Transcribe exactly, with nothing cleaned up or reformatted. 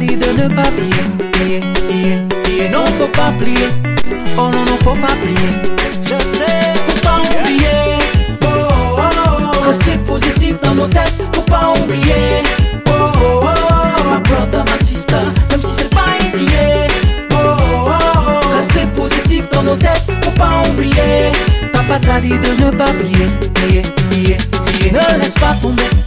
dit de ne pas plier, plier, plier, plier. Non, faut pas plier. Oh non, non, faut pas plier. Je sais, faut pas oublier. Oh, oh, oh. Rester positif dans nos têtes, faut pas oublier. Oh, oh, oh. Ma brother, ma sister, même si c'est pas easy. Oh, oh, oh. Rester positif dans nos têtes, faut pas oublier. Papa t'a dit de ne pas plier, plier, plier, plier. Ne laisse pas tomber.